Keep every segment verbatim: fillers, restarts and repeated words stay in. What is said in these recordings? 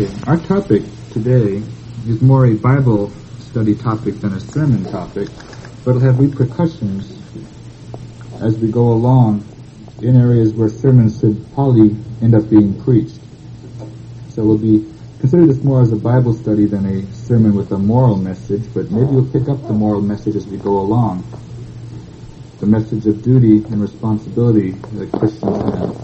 Okay, our topic today is more a Bible study topic than a sermon topic, but it'll have repercussions as we go along in areas where sermons should probably end up being preached. So we'll be consider this more as a Bible study than a sermon with a moral message, but maybe we'll pick up the moral message as we go along. The message of duty and responsibility that Christians have.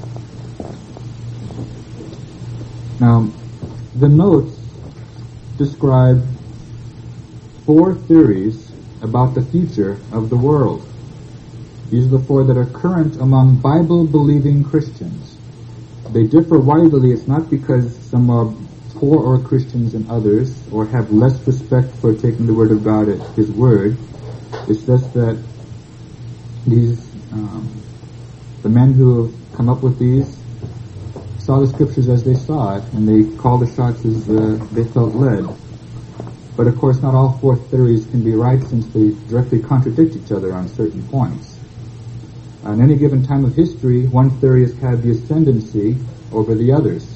Now, the notes describe four theories about the future of the world. These are the four that are current among Bible-believing Christians. They differ widely. It's not because some are poorer Christians than others or have less respect for taking the Word of God at His Word. It's just that these, um, the men who have come up with these saw the Scriptures as they saw it, and they called the shots as uh, they felt led. But of course, not all four theories can be right, since they directly contradict each other on certain points. On any given time of history, one theory has had the ascendancy over the others.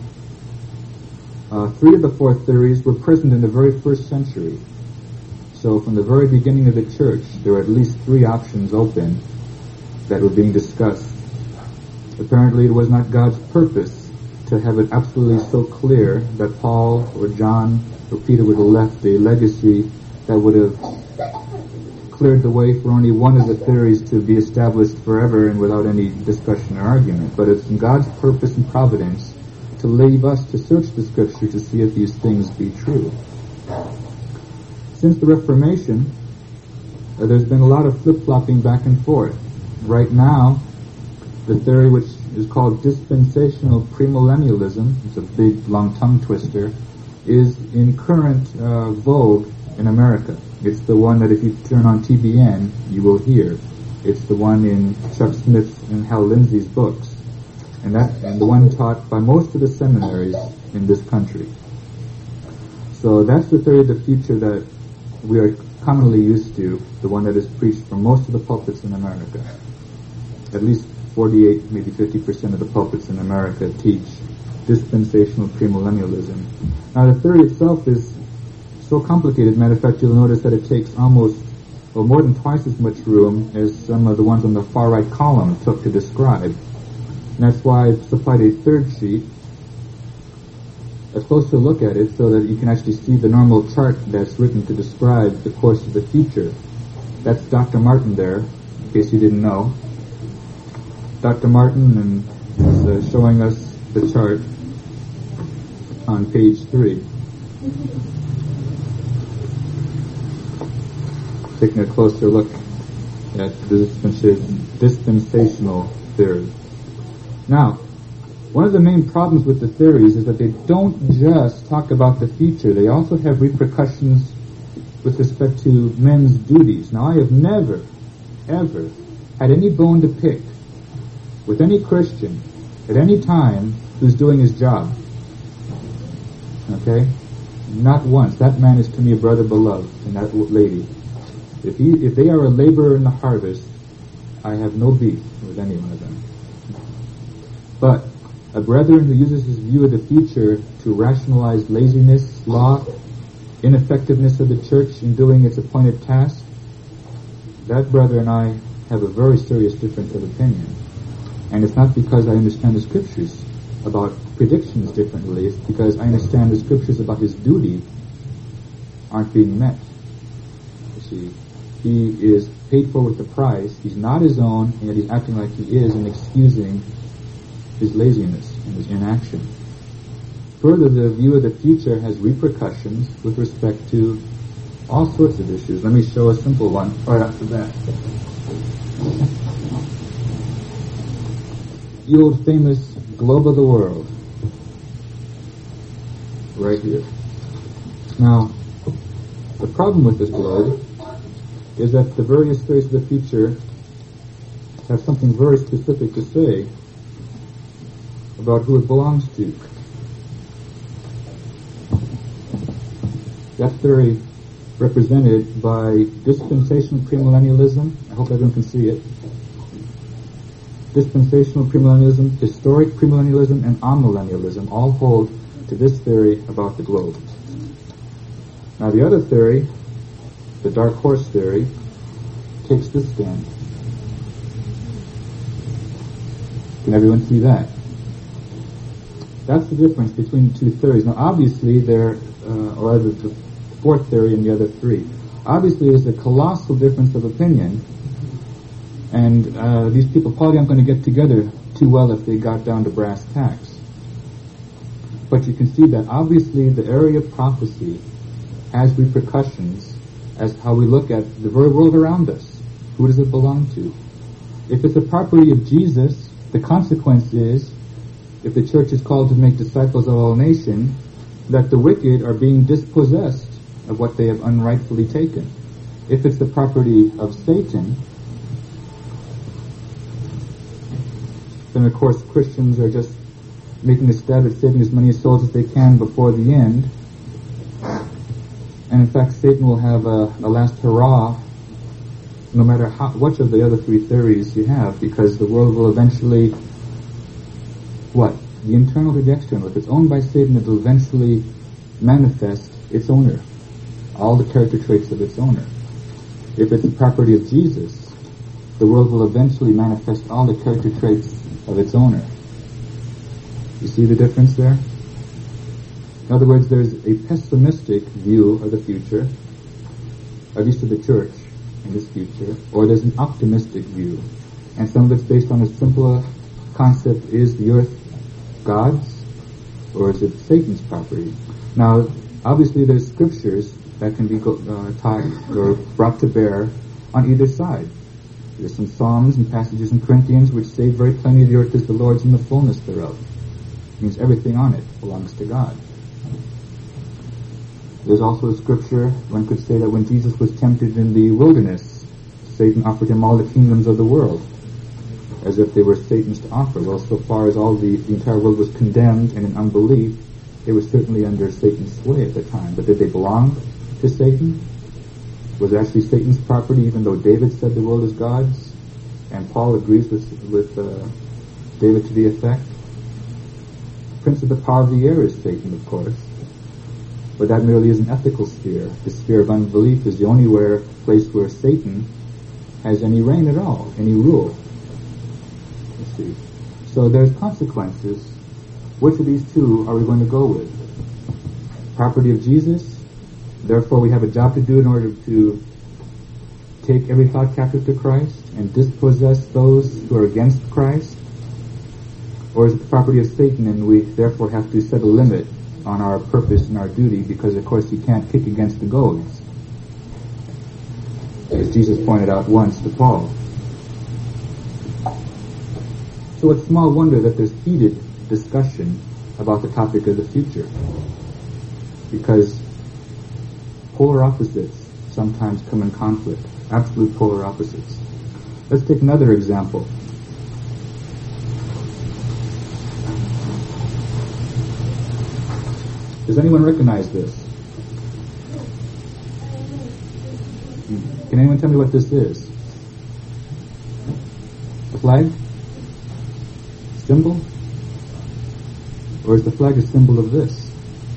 Uh, three of the four theories were present in the very first century. So from the very beginning of the church, there were at least three options open that were being discussed. Apparently it was not God's purpose to have it absolutely so clear that Paul or John or Peter would have left a legacy that would have cleared the way for only one of the theories to be established forever and without any discussion or argument. But it's in God's purpose and providence to leave us to search the Scripture to see if these things be true. Since the Reformation, uh, there's been a lot of flip-flopping back and forth. Right now, the theory which is called dispensational premillennialism, it's a big, long tongue twister, is in current uh, vogue in America. It's the one that if you turn on T B N, you will hear. It's the one in Chuck Smith's and Hal Lindsey's books. And that, and the one taught by most of the seminaries in this country. So that's the theory of the future that we are commonly used to, the one that is preached from most of the pulpits in America. At least forty-eight, maybe fifty percent of the pulpits in America teach dispensational premillennialism. Now, the theory itself is so complicated. Matter of fact, you'll notice that it takes almost, well, more than twice as much room as some of the ones on the far right column took to describe. And that's why I supplied a third sheet, a closer look at it, so that you can actually see the normal chart that's written to describe the course of the future. That's Doctor Martin there, in case you didn't know. Doctor Martin and is uh, showing us the chart on page three. Taking a closer look at the dispensational theory. Now, one of the main problems with the theories is that they don't just talk about the future, they also have repercussions with respect to men's duties. Now, I have never, ever had any bone to pick with any Christian at any time who's doing his job. Okay? Not once. That man is to me a brother beloved, and that lady. If he, if they are a laborer in the harvest, I have no beef with any one of them. But a brethren who uses his view of the future to rationalize laziness, sloth, ineffectiveness of the church in doing its appointed task, that brother and I have a very serious difference of opinion. And it's not because I understand the Scriptures about predictions differently. It's because I understand the Scriptures about his duty aren't being met. You see, he is paid for with the price. He's not his own, and yet he's acting like he is and excusing his laziness and his inaction. Further, the view of the future has repercussions with respect to all sorts of issues. Let me show a simple one right after that. The old famous globe of the world. Right here. Now, the problem with this globe is that the various theories of the future have something very specific to say about who it belongs to. That theory represented by dispensational premillennialism. I hope everyone can see it. Dispensational premillennialism, historic premillennialism, and amillennialism all hold to this theory about the globe. Now the other theory, the dark horse theory, takes this stand. Can everyone see that? That's the difference between the two theories. Now obviously there, uh, or rather the fourth theory and the other three, obviously there's a colossal difference of opinion, and uh, these people probably aren't going to get together too well if they got down to brass tacks. But you can see that obviously the area of prophecy has repercussions as how we look at the very world around us. Who does it belong to? If it's the property of Jesus, the consequence is, if the church is called to make disciples of all nations, that the wicked are being dispossessed of what they have unrightfully taken. If it's the property of Satan, then of course Christians are just making a stab at saving as many souls as they can before the end. And in fact, Satan will have a, a last hurrah no matter how, which of the other three theories you have, because the world will eventually, what? The internal to the external. If it's owned by Satan, it will eventually manifest its owner, all the character traits of its owner. If it's the property of Jesus, the world will eventually manifest all the character traits of its owner. You see the difference there? In other words, there's a pessimistic view of the future, at least of the church in this future, or there's an optimistic view. And some of it's based on a simpler concept: is the earth God's, or is it Satan's property? Now, obviously there's scriptures that can be uh, taught or brought to bear on either side. There's some Psalms and passages in Corinthians which say very plainly the earth is the Lord's and the fullness thereof. It means everything on it belongs to God. There's also a scripture, one could say, that when Jesus was tempted in the wilderness, Satan offered him all the kingdoms of the world, as if they were Satan's to offer. Well, so far as all the, the entire world was condemned and in unbelief, they were certainly under Satan's sway at the time. But did they belong to Satan? Was it actually Satan's property, even though David said the world is God's? And Paul agrees with, with uh, David to the effect. The prince of the power of the air is Satan, of course. But that merely is an ethical sphere. The sphere of unbelief is the only where, place where Satan has any reign at all, any rule. You see. So there's consequences. Which of these two are we going to go with? Property of Jesus? Therefore we have a job to do in order to take every thought captive to Christ and dispossess those who are against Christ? Or is it the property of Satan and we therefore have to set a limit on our purpose and our duty, because of course you can't kick against the goads, as Jesus pointed out once to Paul. So it's small wonder that there's heated discussion about the topic of the future, because polar opposites sometimes come in conflict, absolute polar opposites. Let's take another example. Does anyone recognize this? Can anyone tell me what this is? A flag? Symbol? Or is the flag a symbol of this?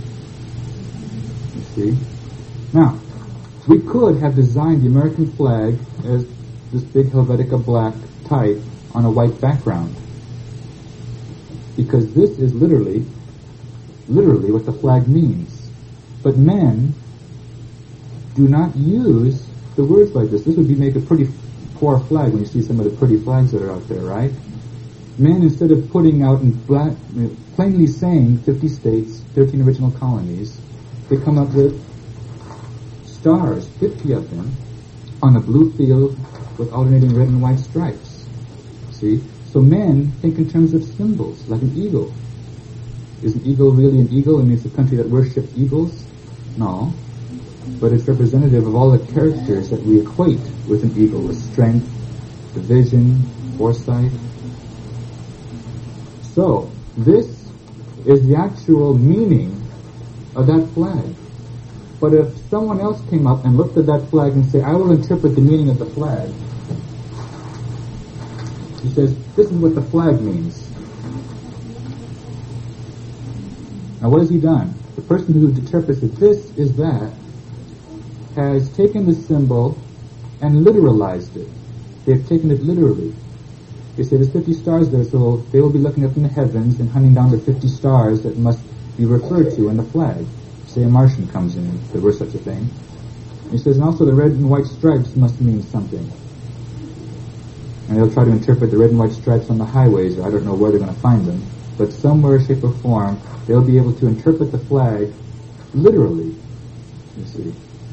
You see? Now, we could have designed the American flag as this big Helvetica black type on a white background, because this is literally literally what the flag means. But men do not use the words like this. This would be make a pretty poor flag when you see some of the pretty flags that are out there, right? Men, instead of putting out in black, plainly saying fifty states, thirteen original colonies, they come up with stars, fifty of them, on a blue field with alternating red and white stripes. See? So men think in terms of symbols, like an eagle. Is an eagle really an eagle? I mean, it's a country that worships eagles? No. But it's representative of all the characters that we equate with an eagle, the strength, the vision, foresight. So, this is the actual meaning of that flag. But if someone else came up and looked at that flag and said, I will interpret the meaning of the flag. He says, this is what the flag means. Now what has he done? The person who interprets it, this is that, has taken the symbol and literalized it. They've taken it literally. They say there's fifty stars there, so they will be looking up in the heavens and hunting down the fifty stars that must be referred to in the flag. Say a Martian comes in, if there were such a thing. And he says, and also the red and white stripes must mean something. And they'll try to interpret the red and white stripes on the highways, or I don't know where they're going to find them. But somewhere, shape, or form, they'll be able to interpret the flag literally, you see.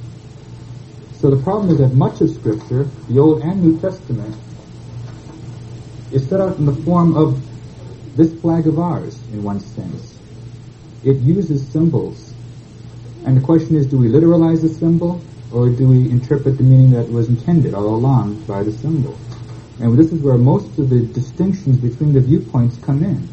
So the problem is that much of Scripture, the Old and New Testament, is set out in the form of this flag of ours, in one sense. It uses symbols. And the question is, do we literalize the symbol, or do we interpret the meaning that was intended all along by the symbol? And this is where most of the distinctions between the viewpoints come in.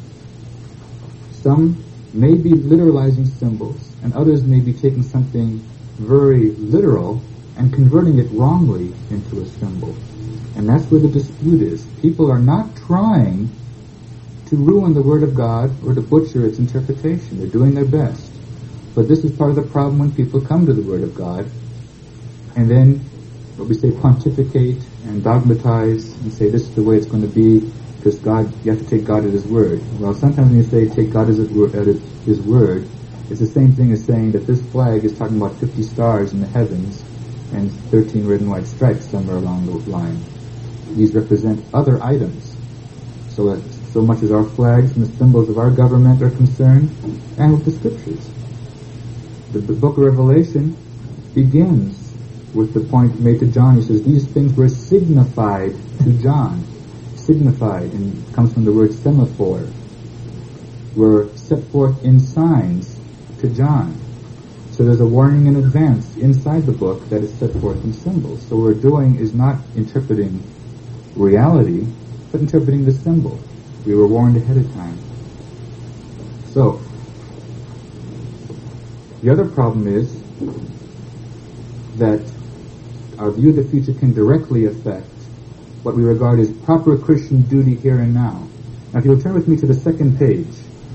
Some may be literalizing symbols, and others may be taking something very literal and converting it wrongly into a symbol. And that's where the dispute is. People are not trying to ruin the Word of God or to butcher its interpretation. They're doing their best. But this is part of the problem when people come to the Word of God and then, what we say, pontificate and dogmatize and say this is the way it's going to be because God, you have to take God at His Word. Well, sometimes when you say take God at His Word, it's the same thing as saying that this flag is talking about fifty stars in the heavens and thirteen red and white stripes somewhere along the line. These represent other items. So that so much as our flags and the symbols of our government are concerned, and with the Scriptures. The, the book of Revelation begins with the point made to John. He says, these things were signified to John. Signified, and it comes from the word semaphore, were set forth in signs to John. So there's a warning in advance inside the book that is set forth in symbols. So what we're doing is not interpreting reality, but interpreting the symbol. We were warned ahead of time. So, the other problem is that our view of the future can directly affect what we regard as proper Christian duty here and now. Now, if you'll turn with me to the second page.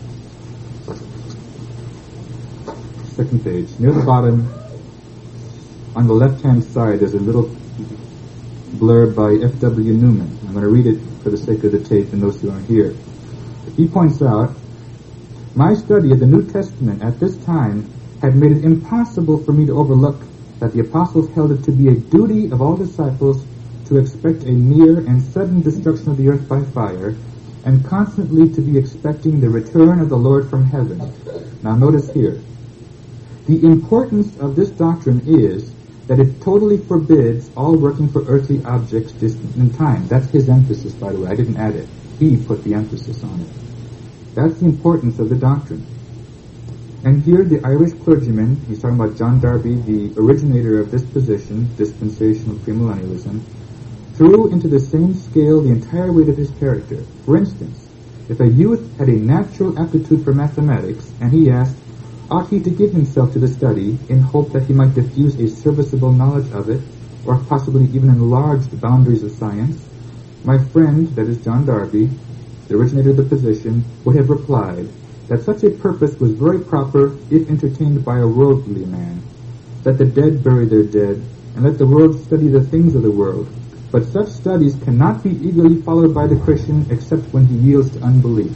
Second page. Near the bottom, on the left-hand side, there's a little blurb by F W Newman. I'm going to read it for the sake of the tape and those who aren't here. He points out, my study of the New Testament at this time had made it impossible for me to overlook that the apostles held it to be a duty of all disciples to expect a near and sudden destruction of the earth by fire, and constantly to be expecting the return of the Lord from heaven. Now notice here, the importance of this doctrine is that it totally forbids all working for earthly objects distant in time. That's his emphasis, by the way. I didn't add it. He put the emphasis on it. That's the importance of the doctrine. And here the Irish clergyman, he's talking about John Darby, the originator of this position, dispensational premillennialism, threw into the same scale the entire weight of his character. For instance, if a youth had a natural aptitude for mathematics, and he asked, ought he to give himself to the study in hope that he might diffuse a serviceable knowledge of it, or possibly even enlarge the boundaries of science? My friend, that is John Darby, the originator of the position, would have replied that such a purpose was very proper if entertained by a worldly man. Let the dead bury their dead, and let the world study the things of the world. But such studies cannot be eagerly followed by the Christian except when he yields to unbelief.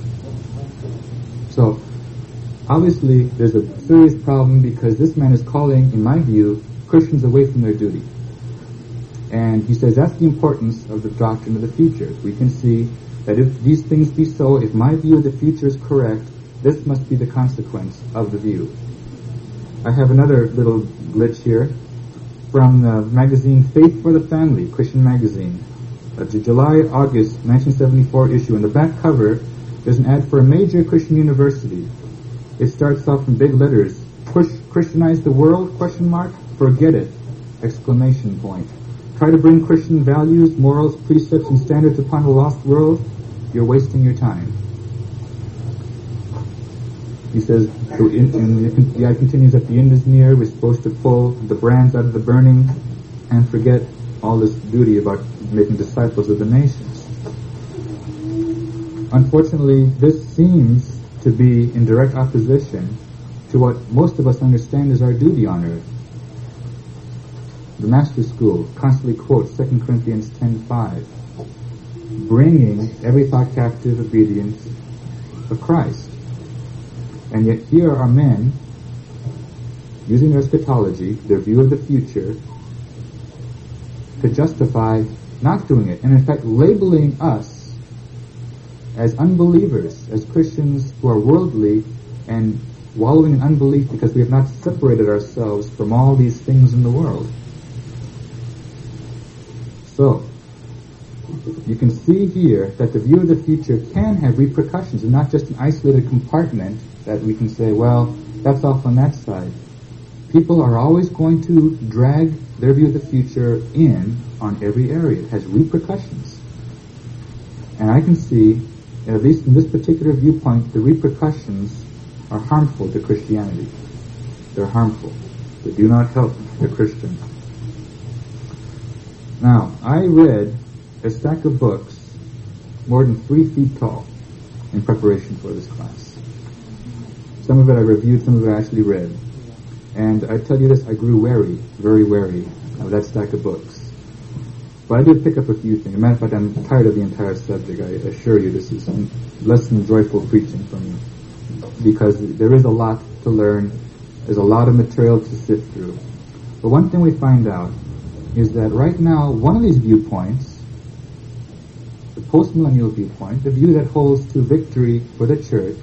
So, obviously, there's a serious problem because this man is calling, in my view, Christians away from their duty. And he says that's the importance of the doctrine of the future. We can see that if these things be so, if my view of the future is correct, this must be the consequence of the view. I have another little glitch here from the magazine Faith for the Family, Christian magazine. It's a July-August nineteen seventy-four issue. In the back cover, there's an ad for a major Christian university. It starts off in big letters, push Christianize the world, question mark, forget it, exclamation point. Try to bring Christian values, morals, precepts, and standards upon a lost world, you're wasting your time. He says, so in, in, the ad continues, at the end is near, we're supposed to pull the brands out of the burning and forget all this duty about making disciples of the nations. Unfortunately, this seems to be in direct opposition to what most of us understand is our duty on earth. The Master School constantly quotes Second Corinthians ten five, bringing every thought captive obedience of Christ. And yet here are men using their eschatology, their view of the future, to justify not doing it, and in fact labeling us as unbelievers, as Christians who are worldly and wallowing in unbelief because we have not separated ourselves from all these things in the world. So, you can see here that the view of the future can have repercussions, and not just an isolated compartment that we can say, well, that's off on that side. People are always going to drag their view of the future in on every area. It has repercussions. And I can see, at least in this particular viewpoint, the repercussions are harmful to Christianity. They're harmful. They do not help the Christian. Now, I read a stack of books more than three feet tall in preparation for this class. Some of it I reviewed, some of it I actually read. And I tell you this, I grew wary, very wary of that stack of books. But I did pick up a few things. As a matter of fact, I'm tired of the entire subject. I assure you this is less than joyful preaching for me. Because there is a lot to learn. There's a lot of material to sift through. But one thing we find out is that right now, one of these viewpoints, the postmillennial viewpoint, the view that holds to victory for the church,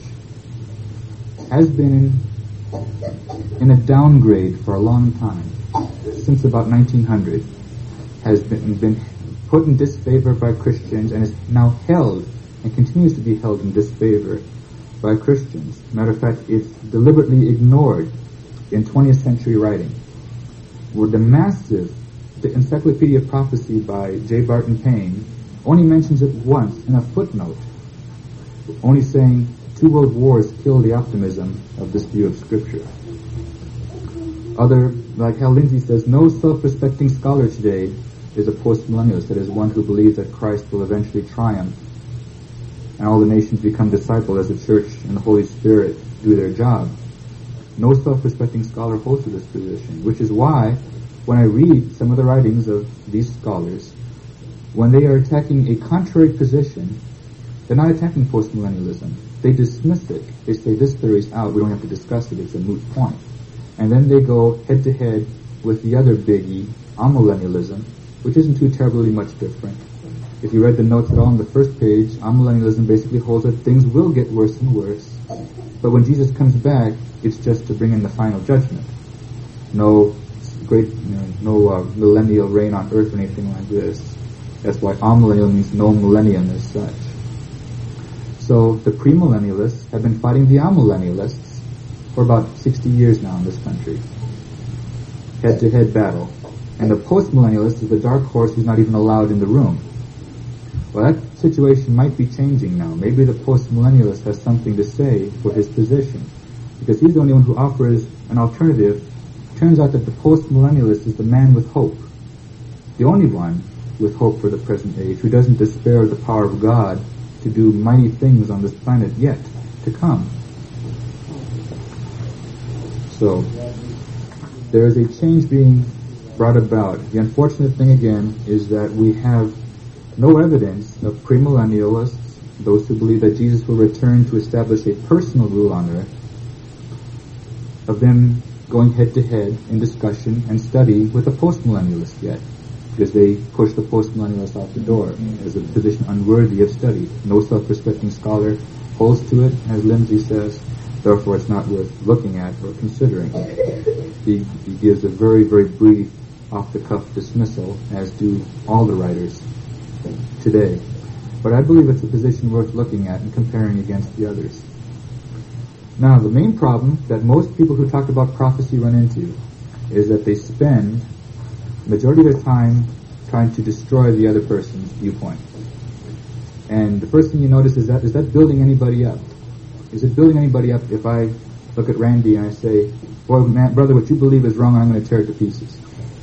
has been in, in a downgrade for a long time, since about nineteen hundred, has been, been put in disfavor by Christians and is now held and continues to be held in disfavor by Christians. Matter of fact, it's deliberately ignored in twentieth century writing, where the massive the Encyclopedia of Prophecy by J. Barton Payne only mentions it once in a footnote, only saying two world wars kill the optimism of this view of Scripture. Other, like Hal Lindsey says, no self-respecting scholar today is a postmillennialist, that is one who believes that Christ will eventually triumph and all the nations become discipled as the Church and the Holy Spirit do their job. No self-respecting scholar holds to this position, which is why when I read some of the writings of these scholars, when they are attacking a contrary position, they're not attacking postmillennialism. They dismiss it. They say this theory is out, we don't have to discuss it, it's a moot point. And then they go head to head with the other biggie, amillennialism, which isn't too terribly much different. If you read the notes at all on the first page, amillennialism basically holds that things will get worse and worse. But when Jesus comes back, it's just to bring in the final judgment. No great, you know, no uh, millennial reign on earth or anything like this. That's why amillennial means no millennium as such. So the premillennialists have been fighting the amillennialists for about sixty years now in this country. Head-to-head battle. And the postmillennialist is the dark horse who's not even allowed in the room. Well, that situation might be changing now. Maybe the postmillennialist has something to say for his position, because he's the only one who offers an alternative. Turns out that the postmillennialist is the man with hope, the only one with hope for the present age, who doesn't despair of the power of God to do mighty things on this planet yet to come. So, there is a change being brought about. The unfortunate thing again is that we have no evidence of premillennialists, those who believe that Jesus will return to establish a personal rule on earth, of them going head to head in discussion and study with a postmillennialist yet, because they push the postmillennialist out the door as a position unworthy of study. No self-respecting scholar holds to it, as Lindsay says, therefore it's not worth looking at or considering. He, he gives a very, very brief, off-the-cuff dismissal, as do all the writers today. But I believe it's a position worth looking at and comparing against the others. Now, the main problem that most people who talk about prophecy run into is that they spend the majority of their time trying to destroy the other person's viewpoint. And the first thing you notice is that, is that building anybody up? Is it building anybody up if I look at Randy and I say, boy, man, brother, what you believe is wrong, I'm going to tear it to pieces?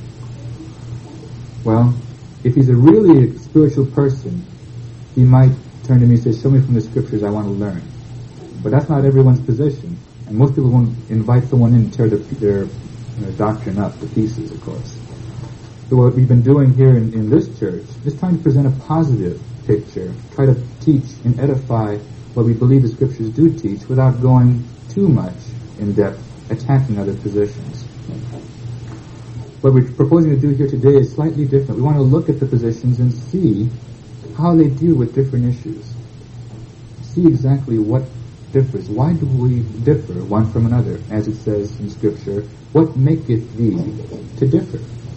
Well, if he's a really spiritual person, he might turn to me and say, show me from the scriptures, I want to learn. But that's not everyone's position. And most people won't invite someone in and tear the, their you know, doctrine up to pieces, of course. So what we've been doing here in, in this church is trying to present a positive picture, try to teach and edify what we believe the scriptures do teach without going too much in depth, attacking other positions. What we're proposing to do here today is slightly different. We want to look at the positions and see how they deal with different issues. See exactly what differs. Why do we differ one from another? As it says in Scripture, what maketh thee to differ?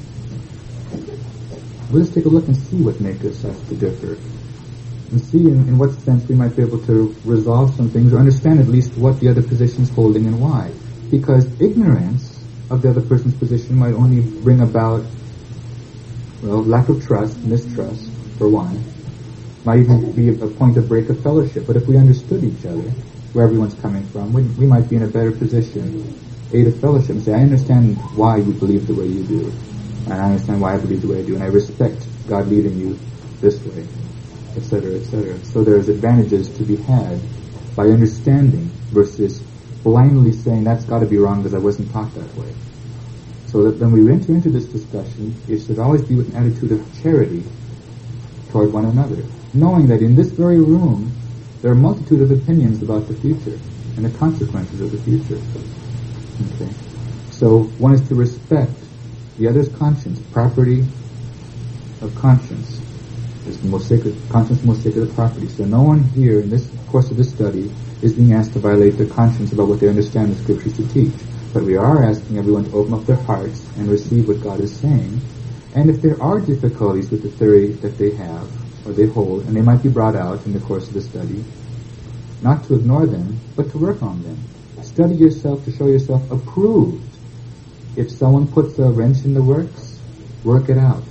Let's take a look and see what maketh us to differ. And see in, in what sense we might be able to resolve some things or understand at least what the other position is holding and why. Because ignorance of the other person's position might only bring about, well, lack of trust, mistrust, for one. Might even be a point of break of fellowship. But if we understood each other, where everyone's coming from, we, we might be in a better position, aid of fellowship, and say, I understand why you believe the way you do, and I understand why I believe the way I do, and I respect God leading you this way, et cetera, et cetera. So there's advantages to be had by understanding versus blindly saying that's got to be wrong because I wasn't taught that way. So that when we enter into this discussion, it should always be with an attitude of charity toward one another, knowing that in this very room there are a multitude of opinions about the future and the consequences of the future. Okay, so one is to respect the other's conscience. Property of conscience is the most sacred. Conscience is the most sacred property. So no one here in this course of this study is being asked to violate their conscience about what they understand the scriptures to teach. But we are asking everyone to open up their hearts and receive what God is saying. And if there are difficulties with the theory that they have or they hold, and they might be brought out in the course of the study, not to ignore them, but to work on them. Study yourself to show yourself approved. If someone puts a wrench in the works, work it out.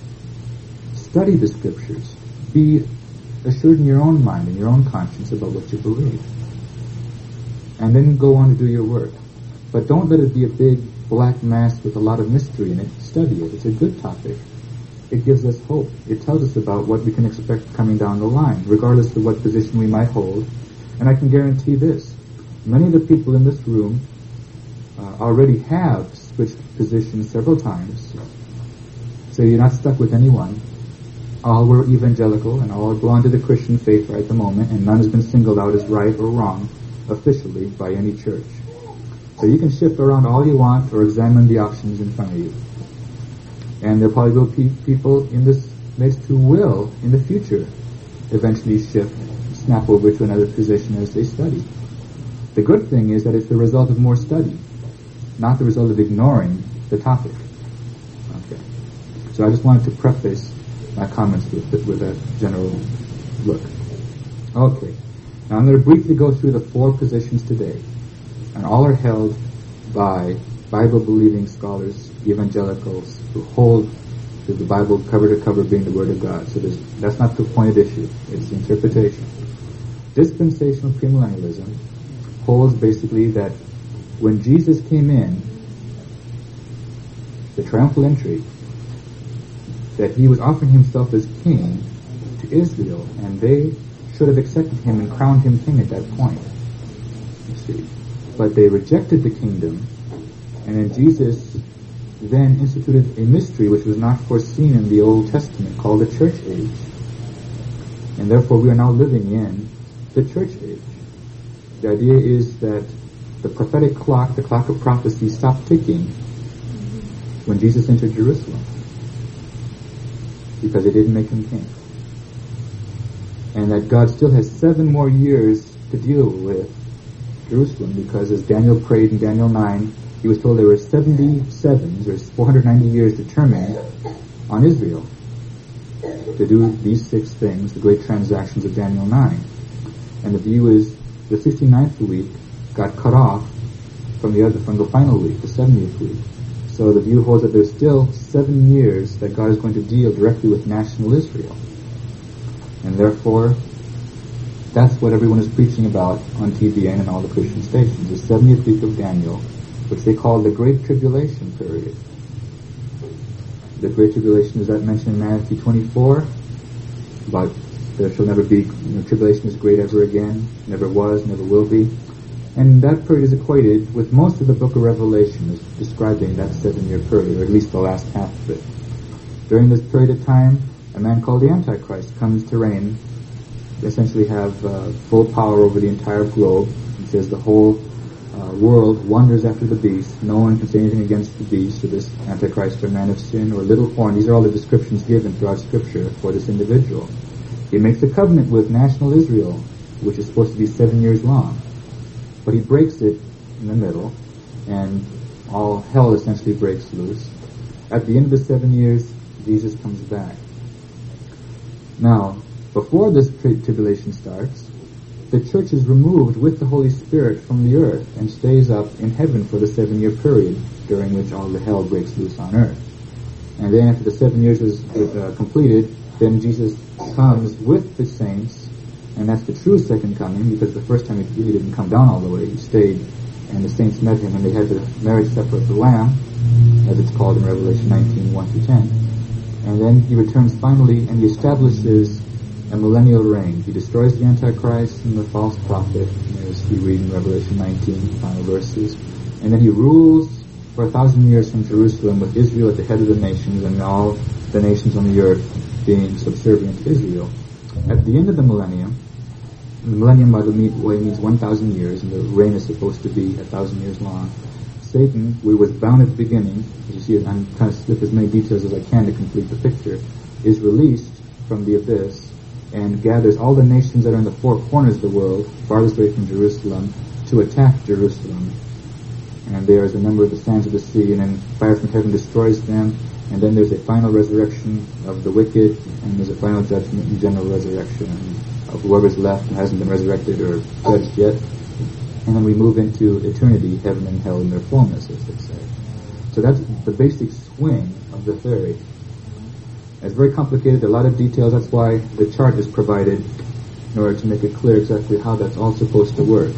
Study the scriptures. Be assured in your own mind and your own conscience about what you believe. And then go on to do your work. But don't let it be a big black mass with a lot of mystery in it. Study it. It's a good topic. It gives us hope. It tells us about what we can expect coming down the line, regardless of what position we might hold. And I can guarantee this. Many of the people in this room uh, already have switched positions several times. So you're not stuck with anyone. All were evangelical and all belong to the Christian faith right at the moment, and none has been singled out as right or wrong officially by any church. So you can shift around all you want or examine the options in front of you. And there probably will be people in this midst who will, in the future, eventually shift, snap over to another position as they study. The good thing is that it's the result of more study, not the result of ignoring the topic. Okay. So I just wanted to preface my comments with, with that general look. Okay. Now I'm going to briefly go through the four positions today. And all are held by Bible-believing scholars, evangelicals, who hold to the Bible cover to cover being the Word of God. So that's not the pointed issue. It's the interpretation. Dispensational premillennialism holds basically that when Jesus came in, the triumphal entry, that he was offering himself as king to Israel, and they should have accepted him and crowned him king at that point. You see. But they rejected the kingdom, and then Jesus then instituted a mystery which was not foreseen in the Old Testament called the church age. And therefore we are now living in the church age. The idea is that the prophetic clock, the clock of prophecy, stopped ticking when Jesus entered Jerusalem, because they didn't make him king. And that God still has seven more years to deal with Jerusalem, because as Daniel prayed in Daniel nine, he was told there were seventy sevens, or four hundred ninety years determined on Israel to do these six things, the great transactions of Daniel nine. And the view is the sixty-ninth week got cut off from the other, from the final week, the seventieth week. So the view holds that there's still seven years that God is going to deal directly with national Israel. And therefore, that's what everyone is preaching about on T V N and all the Christian stations, the seventieth week of Daniel, which they call the Great Tribulation period. The Great Tribulation is that mentioned in Matthew twenty-four, about there shall never be, you know, tribulation is great ever again, never was, never will be. And that period is equated with most of the book of Revelation as describing that seven-year period, or at least the last half of it. During this period of time, a man called the Antichrist comes to reign, essentially have uh, full power over the entire globe. He says the whole uh, world wanders after the beast. No one can say anything against the beast, or this Antichrist, or man of sin, or little horn. These are all the descriptions given throughout Scripture for this individual. He makes a covenant with national Israel, which is supposed to be seven years long. But he breaks it in the middle, and all hell essentially breaks loose. At the end of the seven years, Jesus comes back. Now, before this tri- tribulation starts, the church is removed with the Holy Spirit from the earth and stays up in heaven for the seven-year period during which all the hell breaks loose on earth. And then after the seven years is uh, completed, then Jesus comes with the saints. And that's the true second coming, because the first time he really didn't come down all the way. He stayed, and the saints met him, and they had the marriage supper of the Lamb, as it's called in Revelation nineteen, one through ten. And then he returns finally, and he establishes a millennial reign. He destroys the Antichrist and the false prophet, as we read in Revelation nineteen, final verses. And then he rules for a thousand years from Jerusalem, with Israel at the head of the nations, and all the nations on the earth being subservient to Israel. At the end of the millennium, the millennium, by the way, means one thousand years, and the reign is supposed to be a thousand years long. Satan, who was bound at the beginning, as you see, I'm trying to slip as many details as I can to complete the picture, is released from the abyss and gathers all the nations that are in the four corners of the world, farthest away from Jerusalem, to attack Jerusalem. And there is a number of the sands of the sea, and then fire from heaven destroys them. And then there's a final resurrection of the wicked, and there's a final judgment and general resurrection of whoever's left and hasn't been resurrected or judged yet. And then we move into eternity, heaven and hell in their fullness, as they say. So that's the basic swing of the theory. It's very complicated, a lot of details. That's why the chart is provided in order to make it clear exactly how that's all supposed to work.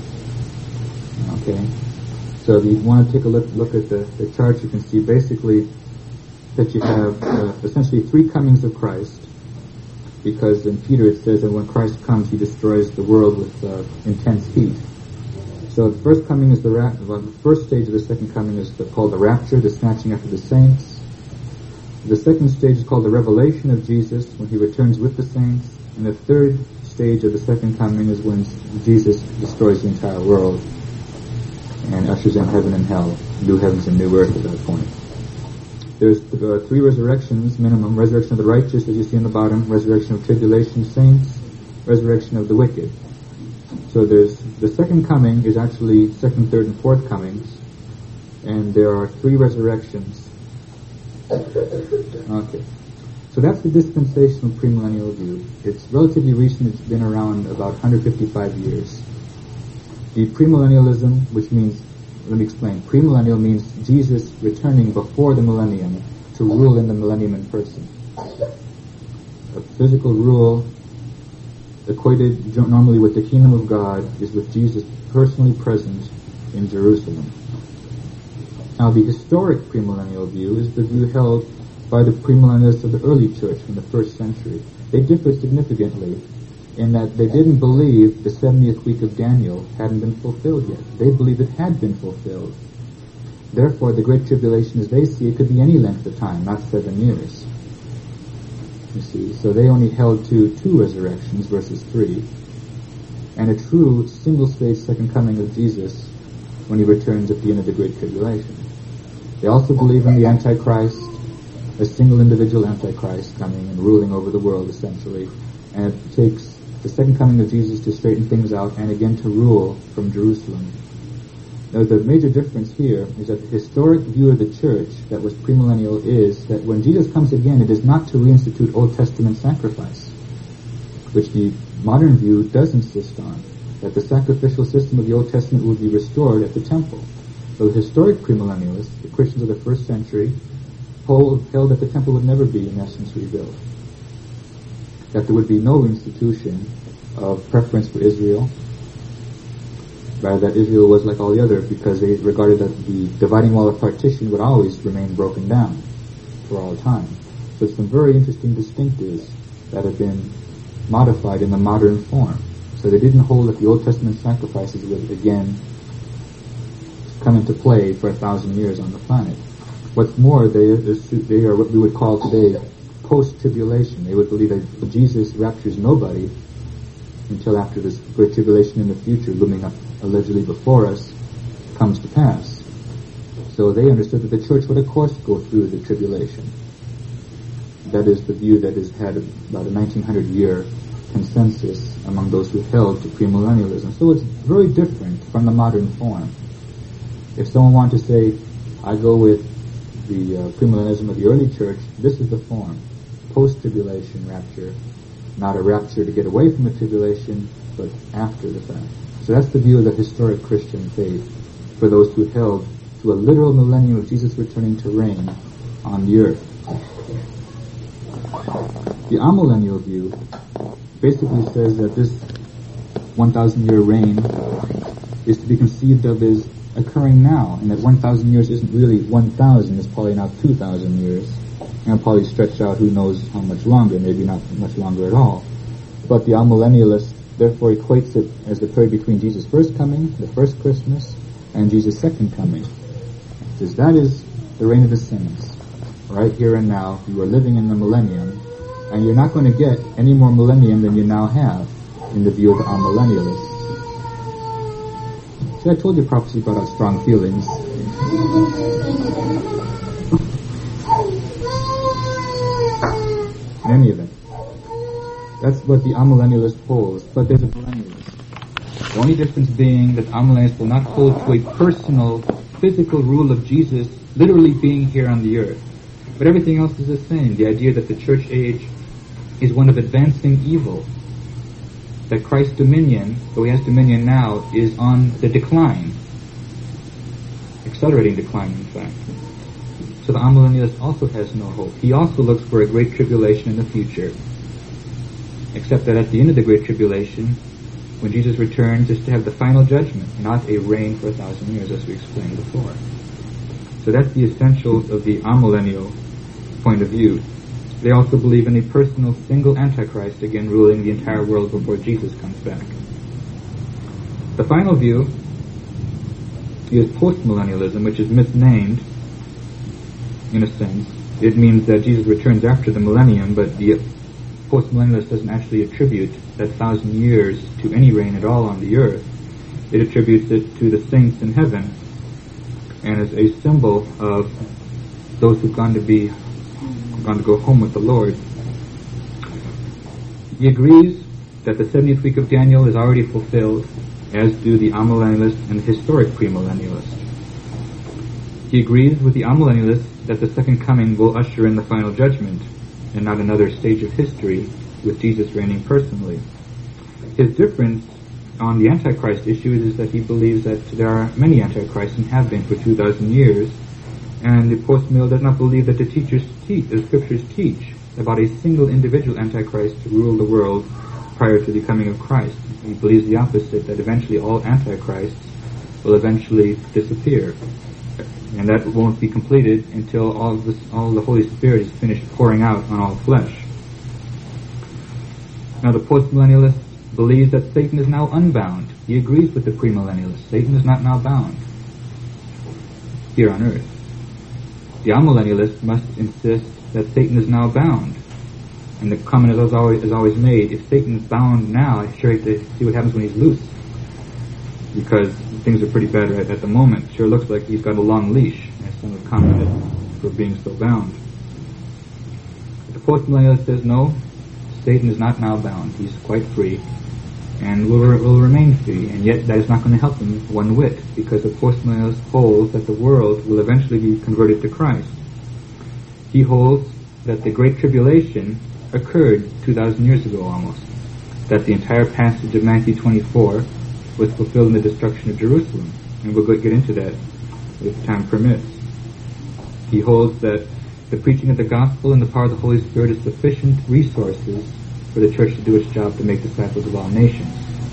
Okay? So if you want to take a look, look at the, the chart, you can see basically that you have uh, essentially three comings of Christ, because in Peter it says that when Christ comes, he destroys the world with uh, intense heat. So the first coming is the ra- well, the first stage of the second coming is the, called the rapture, the snatching after the saints. The second stage is called the revelation of Jesus, when he returns with the saints. And the third stage of the second coming is when Jesus destroys the entire world and ushers in heaven and hell, new heavens and new earth at that point. There's uh, three resurrections, minimum. Resurrection of the righteous, as you see on the bottom. Resurrection of tribulation saints. Resurrection of the wicked. So there's, the second coming is actually second, third, and fourth comings. And there are three resurrections. Okay. So that's the dispensational premillennial view. It's relatively recent. It's been around about one hundred fifty-five years. The premillennialism, which means, let me explain. Premillennial means Jesus returning before the millennium to rule in the millennium in person. A physical rule equated normally with the kingdom of God is with Jesus personally present in Jerusalem. Now the historic premillennial view is the view held by the premillennialists of the early church from the first century. They differ significantly in that they didn't believe the seventieth week of Daniel hadn't been fulfilled yet. They believed it had been fulfilled. Therefore, the Great Tribulation, as they see it, could be any length of time, not seven years. You see, so they only held to two resurrections versus three, and a true single-stage second coming of Jesus when he returns at the end of the Great Tribulation. They also believe in the Antichrist, a single individual Antichrist coming and ruling over the world, essentially, and it takes the second coming of Jesus to straighten things out and again to rule from Jerusalem. Now, the major difference here is that the historic view of the church that was premillennial is that when Jesus comes again, it is not to reinstitute Old Testament sacrifice, which the modern view does insist on, that the sacrificial system of the Old Testament will be restored at the temple. So the historic premillennialists, the Christians of the first century, hold, held that the temple would never be, in essence, rebuilt. That there would be no institution of preference for Israel, rather that Israel was like all the other, because they regarded that the dividing wall of partition would always remain broken down for all time. So some very interesting distinctives that have been modified in the modern form. So they didn't hold that the Old Testament sacrifices would again come into play for a thousand years on the planet. What's more, they, they are what we would call today post-tribulation. They would believe that Jesus raptures nobody until after this great tribulation in the future, looming up allegedly before us, comes to pass. So they understood that the church would of course go through the tribulation. That is the view that has had about a nineteen hundred year consensus among those who held to premillennialism. So it's very different from the modern form. If someone wanted to say, I go with the uh, premillennialism of the early church, this is the form. Post-tribulation rapture. Not a rapture to get away from the tribulation, but after the fact. So that's the view of the historic Christian faith for those who held to a literal millennium of Jesus returning to reign on the earth. The amillennial view basically says that this one thousand year reign is to be conceived of as occurring now, and that one thousand years isn't really one thousand, it's probably now two thousand years, and probably stretched out who knows how much longer, maybe not much longer at all. But the amillennialist therefore equates it as the period between Jesus' first coming, the first Christmas, and Jesus' second coming. Says that is the reign of the saints. Right here and now, you are living in the millennium, and you're not going to get any more millennium than you now have in the view of the amillennialists. See, I told you prophecy brought out strong feelings. In any event, that's what the amillennialist holds, but there's a millennialist. The only difference being that amillennialists will not hold to a personal, physical rule of Jesus literally being here on the earth. But everything else is the same. The idea that the church age is one of advancing evil. That Christ's dominion, though he has dominion now, is on the decline. Accelerating decline, in fact. So the amillennialist also has no hope. He also looks for a great tribulation in the future. Except that at the end of the great tribulation, when Jesus returns, is to have the final judgment, not a reign for a thousand years, as we explained before. So that's the essentials of the amillennial point of view. They also believe in a personal single Antichrist again ruling the entire world before Jesus comes back. The final view is postmillennialism, which is misnamed in a sense. It means that Jesus returns after the millennium, but the postmillennialist doesn't actually attribute that thousand years to any reign at all on the earth. It attributes it to the saints in heaven, and is a symbol of those who've gone to be gone to go home with the Lord. He agrees that the seventieth week of Daniel is already fulfilled, as do the amillennialist and the historic premillennialist. He agrees with the amillennialist that the second coming will usher in the final judgment, and not another stage of history with Jesus reigning personally. His difference on the Antichrist issue is that he believes that there are many Antichrists and have been for two thousand years, and the post-mill does not believe that the teachers teach, the scriptures teach about a single individual Antichrist to rule the world prior to the coming of Christ. He believes the opposite, that eventually all Antichrists will eventually disappear, and that won't be completed until all of this, all the Holy Spirit is finished pouring out on all flesh. Now the post-millennialist believes that Satan is now unbound. He agrees with the premillennialist. Satan is not now bound here on earth. The amillennialist must insist that Satan is now bound. And the comment is always, is always made, if Satan's bound now, I sure hate to see what happens when he's loose. Because things are pretty bad right at the moment. Sure looks like he's got a long leash, as some have commented, for being so bound. But the postmillennialist says no, Satan is not now bound. He's quite free, and will, will remain free, and yet that is not going to help him one whit, because the postmillennialist holds that the world will eventually be converted to Christ. He holds that the Great Tribulation occurred two thousand years ago almost, that the entire passage of Matthew twenty-four was fulfilled in the destruction of Jerusalem, and we'll get into that if time permits. He holds that the preaching of the gospel and the power of the Holy Spirit is sufficient resources for the church to do its job to make disciples of all nations.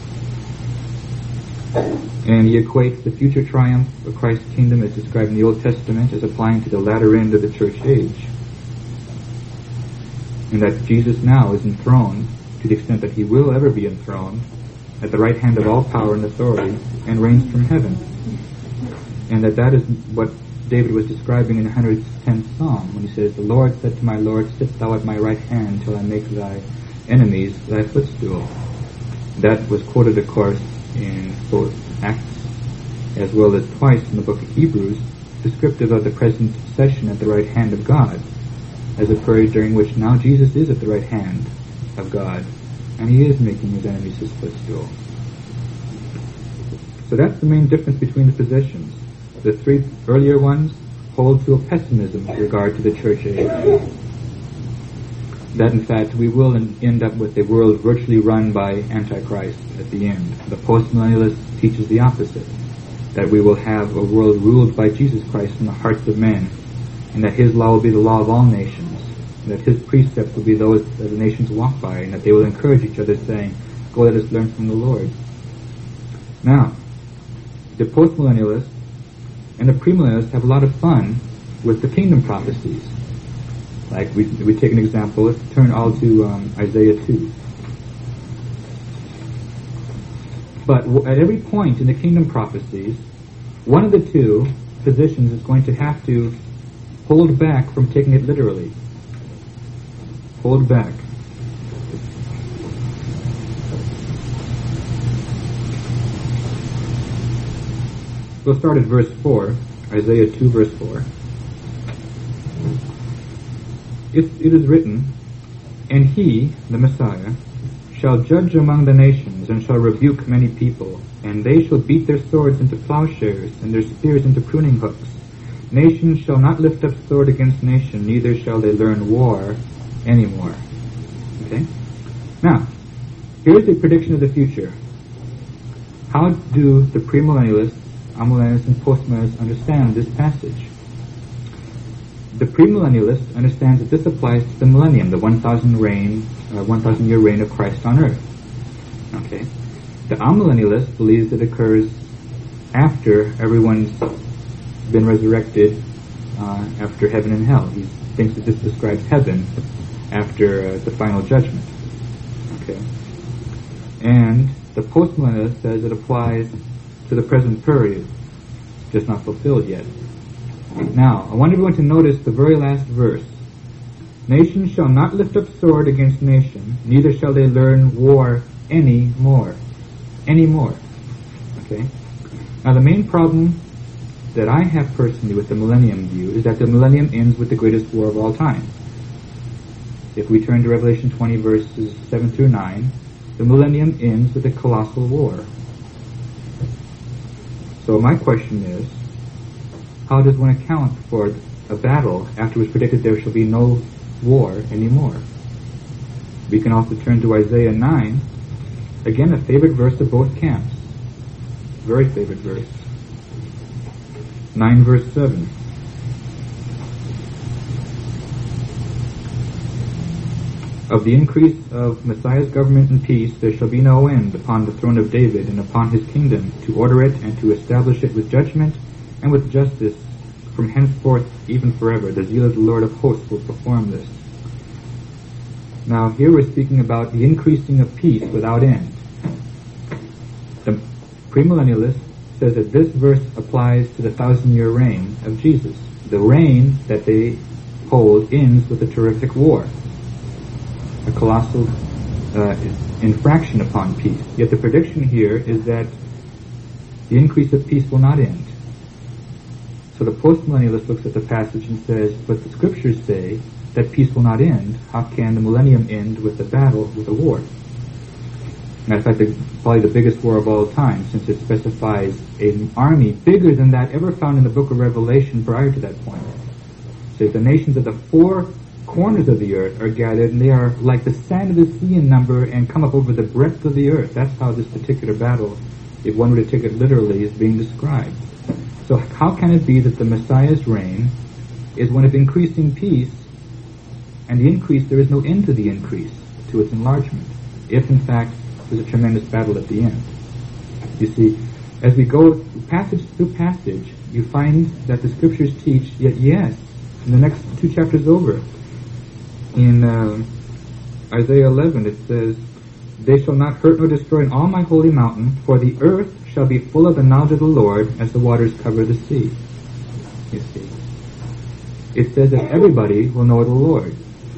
And he equates the future triumph of Christ's kingdom as described in the Old Testament as applying to the latter end of the church age. And that Jesus now is enthroned to the extent that he will ever be enthroned, at the right hand of all power and authority, and reigns from heaven. And that that is what David was describing in the one hundred tenth Psalm, when he says, "The Lord said to my Lord, sit thou at my right hand till I make thy enemies thy footstool." That was quoted, of course, in both Acts as well as twice in the book of Hebrews, descriptive of the present session at the right hand of God, as a period during which now Jesus is at the right hand of God, and he is making his enemies his footstool. So that's the main difference between the positions. The three earlier ones hold to a pessimism with regard to the church age. That in fact we will end up with a world virtually run by Antichrist at the end. The postmillennialist teaches the opposite, that we will have a world ruled by Jesus Christ in the hearts of men, and that his law will be the law of all nations, and that his precepts will be those that the nations walk by, and that they will encourage each other, saying, "Go, let us learn from the Lord." Now, the postmillennialists and the premillennialists have a lot of fun with the kingdom prophecies. Like, we, we take an example, let's turn all to um, Isaiah two. But w- at every point in the kingdom prophecies, one of the two positions is going to have to hold back from taking it literally. Hold back. We'll start at verse four, Isaiah two, verse four. It, it is written, "And he," the Messiah, "shall judge among the nations, and shall rebuke many people, and they shall beat their swords into plowshares, and their spears into pruning hooks. Nation shall not lift up sword against nation, neither shall they learn war anymore." Okay? Now, here's a prediction of the future. How do the premillennialists, amillennialists, and postmillennialists understand this passage? The premillennialist understands that this applies to the millennium, the one thousand reign, uh, one thousand year reign of Christ on earth. Okay. The amillennialist believes it occurs after everyone's been resurrected, uh, after heaven and hell. He thinks that this describes heaven after uh, the final judgment. Okay. And the postmillennialist says it applies to the present period, just not fulfilled yet. Now, I want everyone to notice the very last verse. "Nation shall not lift up sword against nation, neither shall they learn war any more." Any more. Okay? Now, the main problem that I have personally with the millennium view is that the millennium ends with the greatest war of all time. If we turn to Revelation twenty, verses seven through nine, the millennium ends with a colossal war. So my question is, how does one account for a battle after it was predicted there shall be no war anymore? We can also turn to Isaiah nine, again a favorite verse of both camps. Very favorite verse. nine verse seven. "Of the increase of Messiah's government and peace there shall be no end upon the throne of David and upon his kingdom, to order it and to establish it with judgment and with justice from henceforth even forever. The zeal of the Lord of hosts will perform this." Now here we're speaking about the increasing of peace without end. The premillennialist says that this verse applies to the thousand-year reign of Jesus. The reign that they hold ends with a terrific war, a colossal uh, infraction upon peace. Yet the prediction here is that the increase of peace will not end. So the postmillennialist looks at the passage and says, but the scriptures say that peace will not end. How can the millennium end with a battle, with a war? Matter of fact, the, probably the biggest war of all time, since it specifies an army bigger than that ever found in the book of Revelation prior to that point. It says the nations of the four corners of the earth are gathered, and they are like the sand of the sea in number and come up over the breadth of the earth. That's how this particular battle, if one were to take it literally, is being described. So how can it be that the Messiah's reign is one of increasing peace, and the increase, there is no end to the increase, to its enlargement, if in fact there's a tremendous battle at the end? You see, as we go passage through passage, you find that the scriptures teach, yet yes, in the next two chapters over, in uh, Isaiah eleven, it says, They shall not hurt nor destroy in all my holy mountain, for the earth shall be full of the knowledge of the Lord as the waters cover the sea. You see. It says that everybody will know the Lord.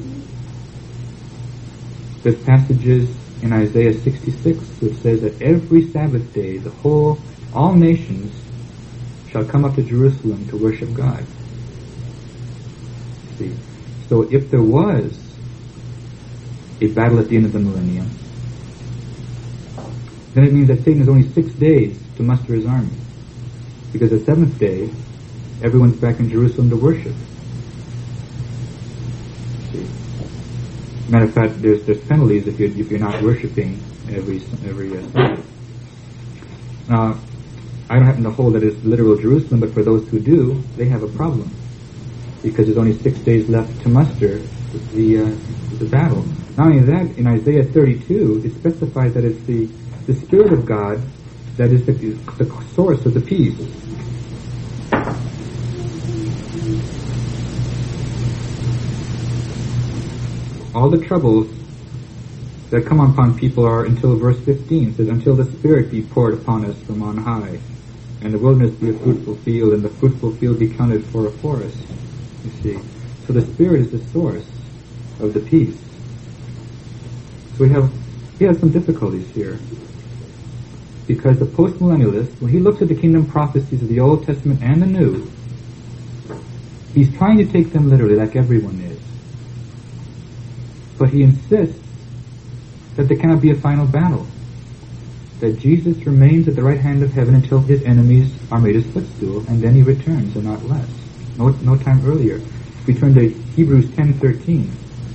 There's passages in Isaiah sixty-six which says that every Sabbath day the whole, all nations shall come up to Jerusalem to worship God. See, so if there was a battle at the end of the millennium, then it means that Satan has only six days to muster his army. Because the seventh day, everyone's back in Jerusalem to worship. See? Matter of fact, there's there's penalties if you're if you're not worshiping every every uh, Sabbath. Now, I don't happen to hold that it's literal Jerusalem, but for those who do, they have a problem because there's only six days left to muster the uh, the battle. Not only that, in Isaiah thirty-two, it specifies that it's the the Spirit of God that is the, the source of the peace. All the troubles that come upon people are until verse fifteen says, until the Spirit be poured upon us from on high, and the wilderness be a fruitful field, and the fruitful field be counted for a forest. You see, so the Spirit is the source of the peace. So we have he has some difficulties here, because the postmillennialist, when he looks at the kingdom prophecies of the Old Testament and the New, he's trying to take them literally, like everyone is. But he insists that there cannot be a final battle, that Jesus remains at the right hand of heaven until his enemies are made his footstool, and then he returns, and not less. No, no time earlier. We turn to Hebrews ten thirteen.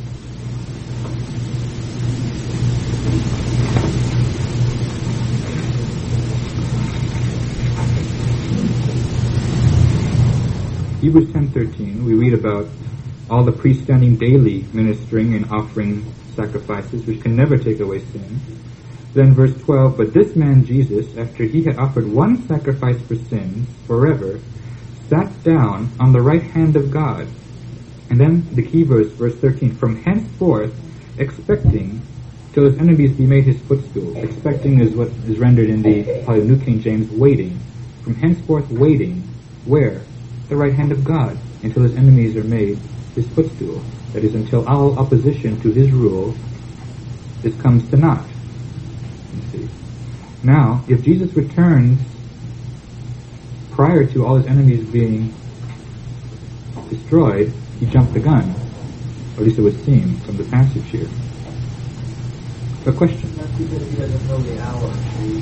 Hebrews ten thirteen, we read about all the priests standing daily ministering and offering sacrifices, which can never take away sin. Then verse twelve, but this man Jesus, after he had offered one sacrifice for sins forever, sat down on the right hand of God. And then the key verse, verse thirteen, from henceforth expecting till his enemies be made his footstool. Expecting is what is rendered in the probably New King James, waiting. From henceforth waiting, where? The right hand of God, until his enemies are made his footstool. That is, until all opposition to his rule is comes to naught. You see. Now, if Jesus returns prior to all his enemies being destroyed, he jumped the gun. Or at least it would seem from the passage here. A question? That's because he doesn't know the hour.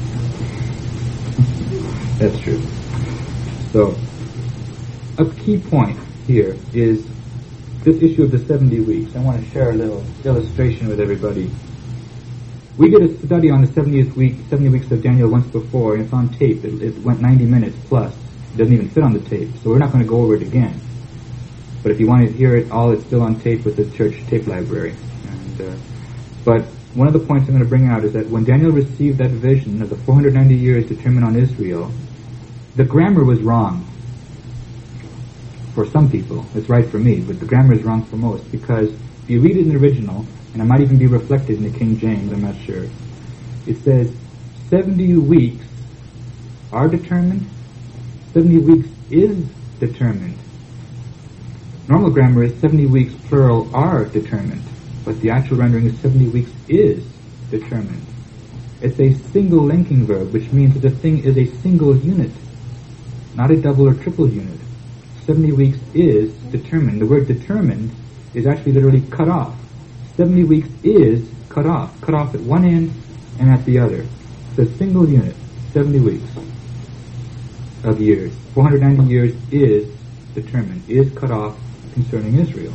That's true. So, a key point here is this issue of the seventy weeks. I want to share a little illustration with everybody. We did a study on the seventieth week, seventy weeks of Daniel once before, and it's on tape. It, it went ninety minutes plus. It doesn't even fit on the tape, so we're not going to go over it again. But if you want to hear it all, it's still on tape with the church tape library. And, uh, but one of the points I'm going to bring out is that when Daniel received that vision of the four hundred ninety years determined on Israel, the grammar was wrong. For some people, it's right for me, but the grammar is wrong for most, because if you read it in the original, and it might even be reflected in the King James, I'm not sure, it says seventy weeks are determined, seventy weeks is determined. Normal grammar is seventy weeks plural are determined, but the actual rendering is seventy weeks is determined. It's a single linking verb, which means that the thing is a single unit, not a double or triple unit. seventy weeks is determined. The word determined is actually literally cut off. seventy weeks is cut off. Cut off at one end and at the other. It's a single unit, seventy weeks of years. four hundred ninety years is determined, is cut off concerning Israel.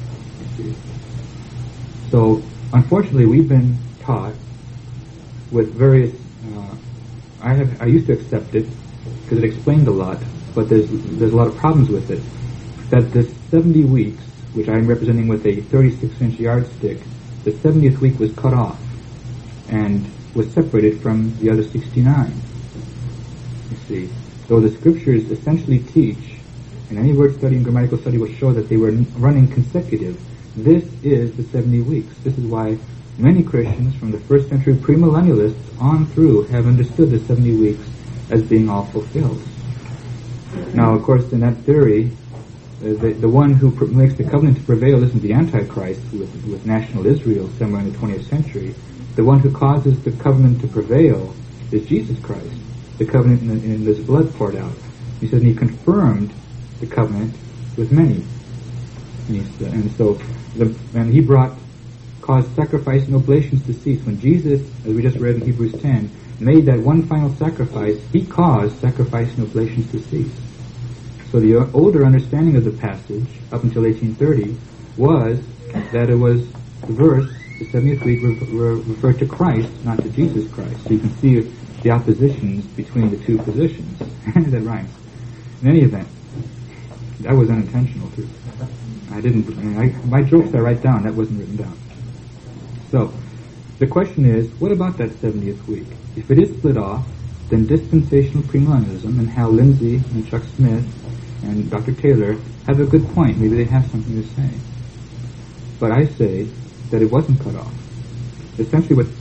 So, unfortunately, we've been taught with various, uh, I have, I used to accept it because it explained a lot, but there's there's a lot of problems with it, that the seventy weeks, which I'm representing with a thirty-six inch yardstick, the seventieth week was cut off and was separated from the other sixty-nine. You see, though the scriptures essentially teach, and any word study and grammatical study will show that they were running consecutive, this is the seventy weeks. This is why Many Christians from the first century premillennialists on through have understood the seventy weeks as being all fulfilled. Now, of course, in that theory, uh, the, the one who pr- makes the covenant to prevail isn't the Antichrist with, with national Israel somewhere in the twentieth century. The one who causes the covenant to prevail is Jesus Christ, the covenant in, in this blood poured out. He says, and he confirmed the covenant with many. And, he's, uh, and so, the, and he brought, caused sacrifice and oblations to cease. When Jesus, as we just read in Hebrews ten, made that one final sacrifice, he caused sacrifice and oblations to cease. So the older understanding of the passage, up until eighteen thirty, was that it was the verse, the seventieth week, re- re- referred to Christ, not to Jesus Christ. So you can see the oppositions between the two positions. That rhymes. In any event, that was unintentional too. I didn't, I, my jokes I write down, that wasn't written down. So, the question is, what about that seventieth week? If it is split off, then dispensational premillennialism and Hal Lindsey and Chuck Smith and Doctor Taylor have a good point. Maybe they have something to say. But I say that it wasn't cut off. Essentially what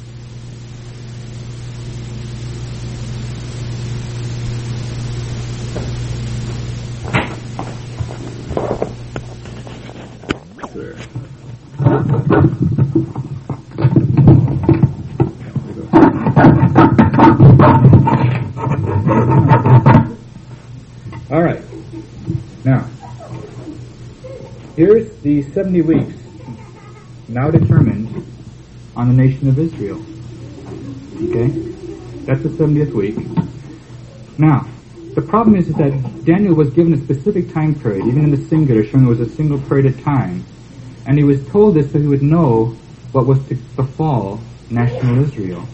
All right. Now, here's the seventy weeks now determined on the nation of Israel. Okay? That's the seventieth week. Now, the problem is, is that Daniel was given a specific time period, even in the singular, showing it was a single period of time. And he was told this so he would know what was to befall national Israel.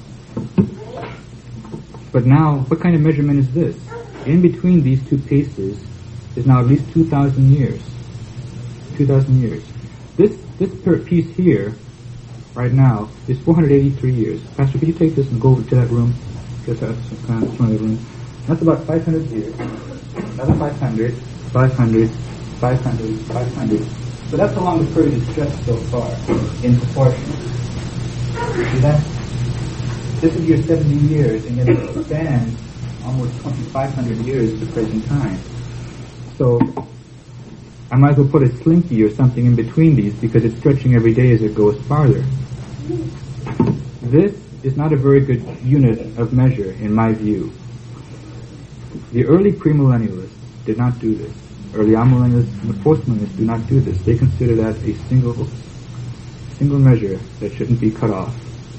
But now, what kind of measurement is this? In between these two pieces is now at least two thousand years. two thousand years. This this piece here, right now, is four hundred eighty-three years. Pastor, could you take this and go over to that room? Just out kind of front of the room. That's about five hundred years. Another five hundred, five hundred, five hundred, five hundred. So that's how long the period is stretched so far, in proportion. See that? This is your seventy years, and yet it spans almost twenty-five hundred years at the present time. So I might as well put a slinky or something in between these because it's stretching every day as it goes farther. This is not a very good unit of measure in my view. The early premillennialists did not do this. Early amillennialists and the postmillennialists do not do this. They consider that a single single measure that shouldn't be cut off.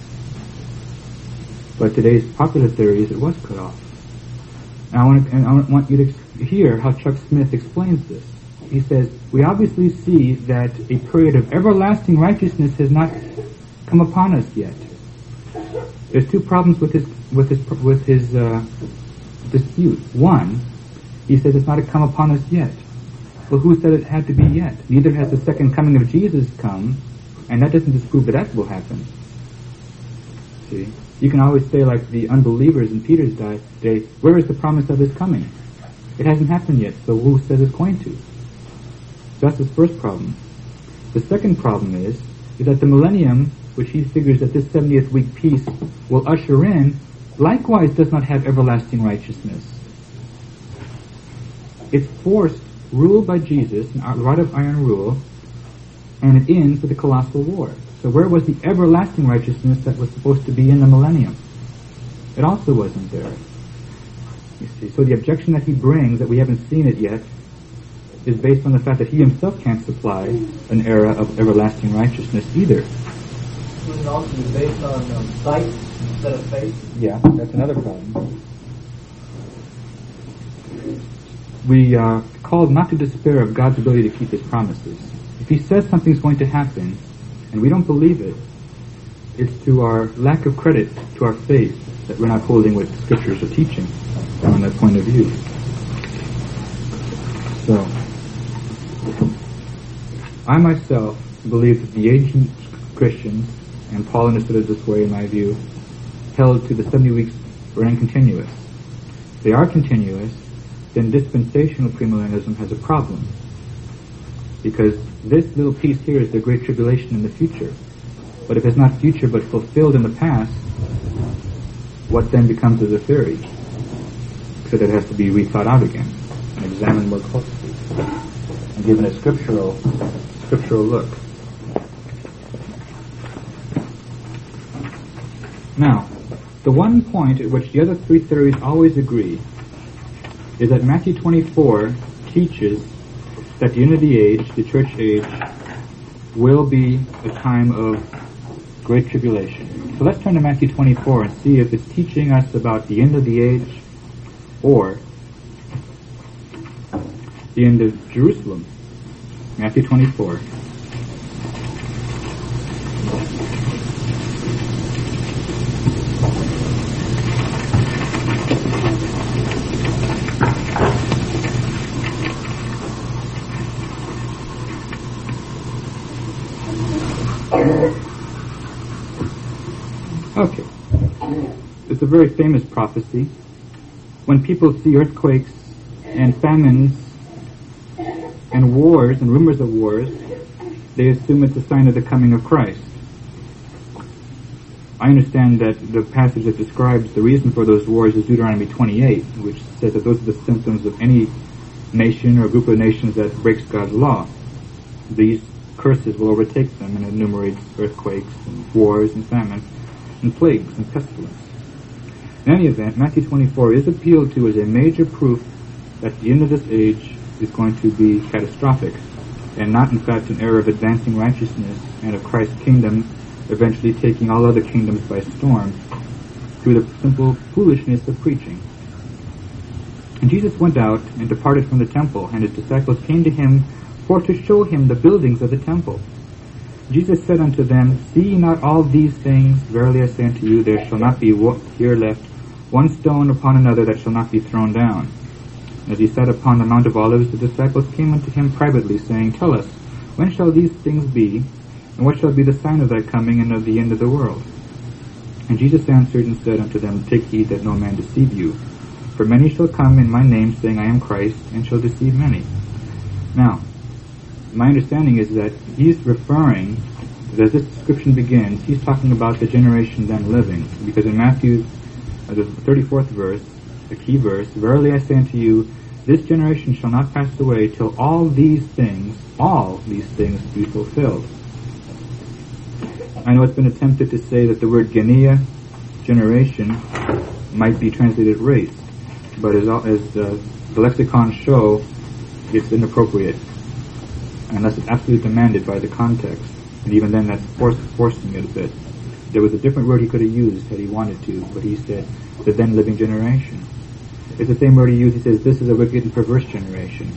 But today's popular theory is it was cut off. And I want, to, and I want you to hear how Chuck Smith explains this. He says, we obviously see that a period of everlasting righteousness has not come upon us yet. There's two problems with his with his with his uh, dispute. One, he says it's not come upon us yet. Well, who said it had to be yet? Neither has the second coming of Jesus come, and that doesn't disprove that that will happen. See, you can always say, like the unbelievers in Peter's day, where is the promise of his coming? It hasn't happened yet, so who says it's going to? So that's his first problem. The second problem is, is that the millennium, which he figures that this seventieth week piece will usher in, likewise does not have everlasting righteousness. It's forced, ruled by Jesus, a rod of iron rule, and it ends with the colossal war. So where was the everlasting righteousness that was supposed to be in the millennium? It also wasn't there. You see, so the objection that he brings, that we haven't seen it yet, is based on the fact that he himself can't supply an era of everlasting righteousness either. Would it also be based on um, sight instead of faith? Yeah, that's another problem. We are called not to despair of God's ability to keep his promises. If he says something's going to happen, and we don't believe it, it's to our lack of credit to our faith that we're not holding what scriptures are teaching from that point of view. So, I myself believe that the ancient Christians, and Paul understood it this way in my view, held to the seventy weeks running continuous. If they are continuous, then dispensational premillennialism has a problem. Because this little piece here is the Great Tribulation in the future. But if it's not future but fulfilled in the past, what then becomes of the theory? So that it has to be rethought out again and examined more closely and given a scriptural scriptural look. Now, the one point at which the other three theories always agree is that Matthew twenty-four teaches that the end of the age, the church age, will be a time of great tribulation. So let's turn to Matthew twenty-four and see if it's teaching us about the end of the age or the end of Jerusalem. Matthew twenty-four. Okay. It's a very famous prophecy. When people see earthquakes and famines and wars and rumors of wars, they assume it's a sign of the coming of Christ. I understand that the passage that describes the reason for those wars is Deuteronomy twenty-eight, which says that those are the symptoms of any nation or group of nations that breaks God's law. These curses will overtake them, and enumerates earthquakes and wars and famine and plagues and pestilence. In any event, Matthew twenty-four is appealed to as a major proof that the end of this age is going to be catastrophic, and not in fact an era of advancing righteousness and of Christ's kingdom eventually taking all other kingdoms by storm through the simple foolishness of preaching. And Jesus went out and departed from the temple, and his disciples came to him for to show him the buildings of the temple. Jesus said unto them, See ye not all these things? Verily I say unto you, there shall not be here left one stone upon another that shall not be thrown down. As he sat upon the Mount of Olives, the disciples came unto him privately, saying, Tell us, when shall these things be? And what shall be the sign of thy coming and of the end of the world? And Jesus answered and said unto them, Take heed that no man deceive you. For many shall come in my name, saying, I am Christ, and shall deceive many. Now, my understanding is that he's referring, as this description begins, he's talking about the generation then living. Because in Matthew, uh, the thirty-fourth verse, the key verse, Verily I say unto you, this generation shall not pass away till all these things, all these things be fulfilled. I know it's been attempted to say that the word genea, generation, might be translated race, but as, as uh, the lexicons show, it's inappropriate, unless it's absolutely demanded by the context, and even then that's force, forcing it a bit. There was a different word he could have used had he wanted to, but he said, the then living generation. It's the same word he used, he says, this is a wicked and perverse generation.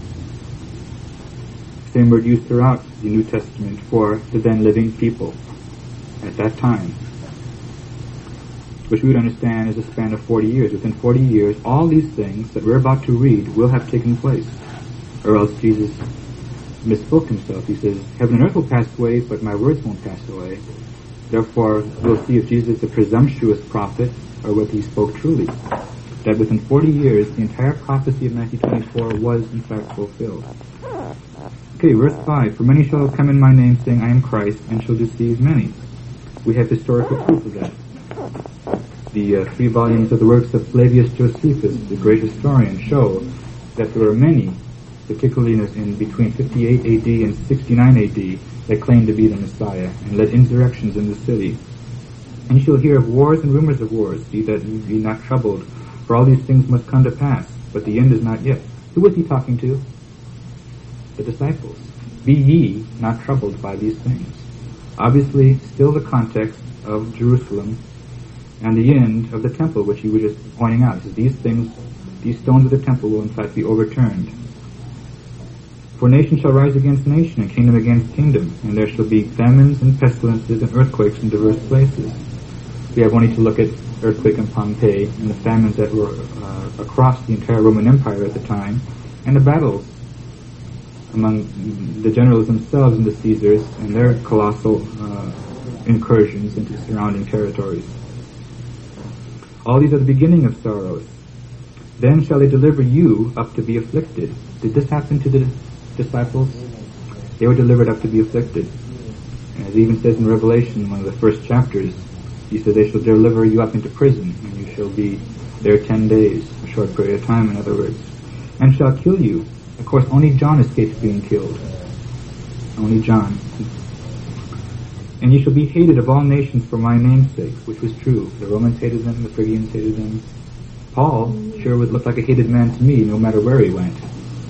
Same word used throughout the New Testament for the then living people at that time, which we would understand as a span of forty years. Within forty years, all these things that we're about to read will have taken place, or else Jesus misspoke himself. He says, heaven and earth will pass away, but my words won't pass away. Therefore, we'll see if Jesus is a presumptuous prophet or whether he spoke truly. That within forty years, the entire prophecy of Matthew twenty-four was in fact fulfilled. Okay, verse five, For many shall come in my name, saying, I am Christ, and shall deceive many. We have historical proof of that. The uh, three volumes of the works of Flavius Josephus, the great historian, show that there were many, particularly in, in between fifty-eight A D and sixty-nine A D, that claimed to be the Messiah, and led insurrections in the city. And you shall hear of wars and rumors of wars, be that you be not troubled, for all these things must come to pass, but the end is not yet. Who was he talking to? The disciples. Be ye not troubled by these things. Obviously, still the context of Jerusalem and the end of the temple, which he was just pointing out. He says, these things, these stones of the temple will in fact be overturned. For nation shall rise against nation, and kingdom against kingdom, and there shall be famines and pestilences and earthquakes in diverse places. We have only to look at earthquake in Pompeii and the famines that were uh, across the entire Roman Empire at the time, and the battles among the generals themselves and the Caesars and their colossal uh, incursions into surrounding territories. All these are the beginning of sorrows. Then shall they deliver you up to be afflicted. Did this happen to the disciples? They were delivered up to be afflicted. As it even says in Revelation, one of the first chapters, he said, they shall deliver you up into prison, and you shall be there ten days, a short period of time, in other words, and shall kill you. Of course, only John escapes being killed. Only John. And you shall be hated of all nations for my name's sake, which was true. The Romans hated them, the Phrygians hated them. Paul sure would look like a hated man to me, no matter where he went.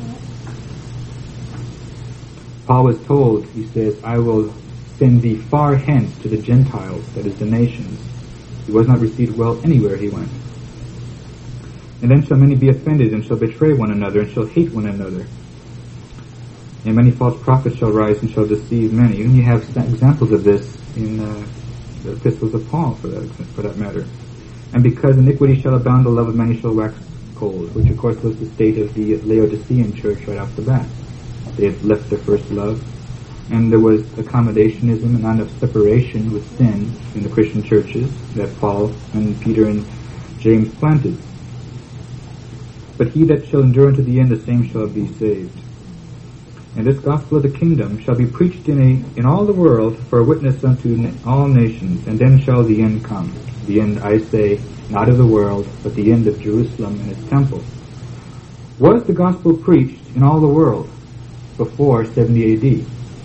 Paul was told, he says, I will send thee far hence to the Gentiles, that is, the nations. He was not received well anywhere he went. And then shall many be offended, and shall betray one another, and shall hate one another. And many false prophets shall rise, and shall deceive many. And you have examples of this in uh, the epistles of Paul, for that, for that matter. And because iniquity shall abound, the love of many shall wax cold, which of course was the state of the Laodicean church right off the bat. They had left their first love. And there was accommodationism and kind of separation with sin in the Christian churches that Paul and Peter and James planted. But he that shall endure unto the end, the same shall be saved. And this gospel of the kingdom shall be preached in a in all the world for a witness unto na- all nations, and then shall the end come. The end, I say, not of the world, but the end of Jerusalem and its temple. Was the gospel preached in all the world before seventy A D?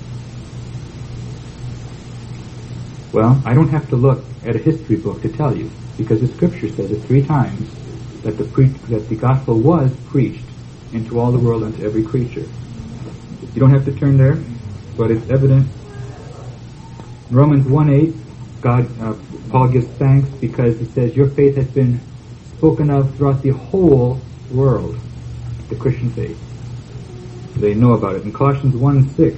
Well, I don't have to look at a history book to tell you, because the scripture says it three times that the pre- that the gospel was preached into all the world and to every creature. You don't have to turn there, but it's evident. In Romans one eight, God, uh, Paul gives thanks because he says, your faith has been spoken of throughout the whole world, the Christian faith. They know about it. In Colossians one six,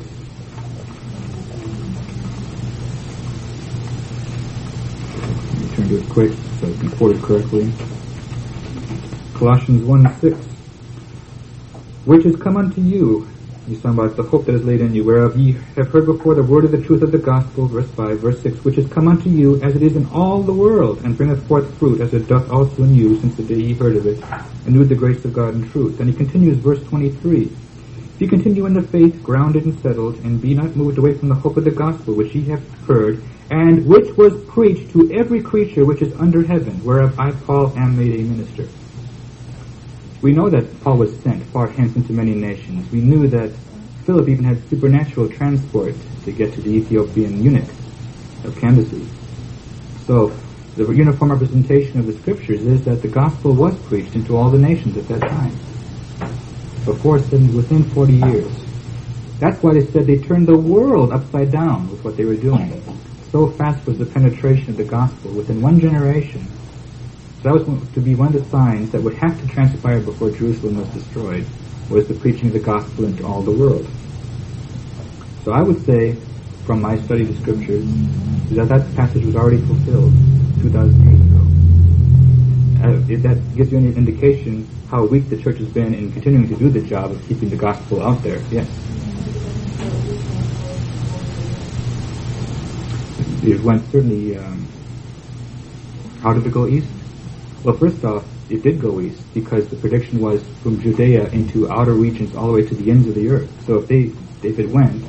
let me turn to it quick so I can quote it correctly. Colossians one six, which is come unto you, he's talking about the hope that is laid in you, whereof ye have heard before the word of the truth of the gospel, verse five, verse six, which is come unto you as it is in all the world, and bringeth forth fruit as it doth also in you, since the day ye heard of it, and knew the grace of God in truth. And he continues, verse twenty-three, if ye continue in the faith, grounded and settled, and be not moved away from the hope of the gospel, which ye have heard, and which was preached to every creature which is under heaven, whereof I, Paul, am made a minister. We know that Paul was sent far hence into many nations. We knew that Philip even had supernatural transport to get to the Ethiopian eunuch of Candace. So, the uniform representation of the scriptures is that the gospel was preached into all the nations at that time. Before, within forty years. That's why they said they turned the world upside down with what they were doing. So fast was the penetration of the gospel within one generation. So that was to be one of the signs that would have to transpire before Jerusalem was destroyed, was the preaching of the gospel into all the world. So I would say, from my study of the scriptures, that that passage was already fulfilled two thousand years ago. Uh, if that gives you any indication how weak the church has been in continuing to do the job of keeping the gospel out there, yes. It went certainly, um, how did it go east? Well, first off, it did go east because the prediction was from Judea into outer regions all the way to the ends of the earth. So if they, if it went,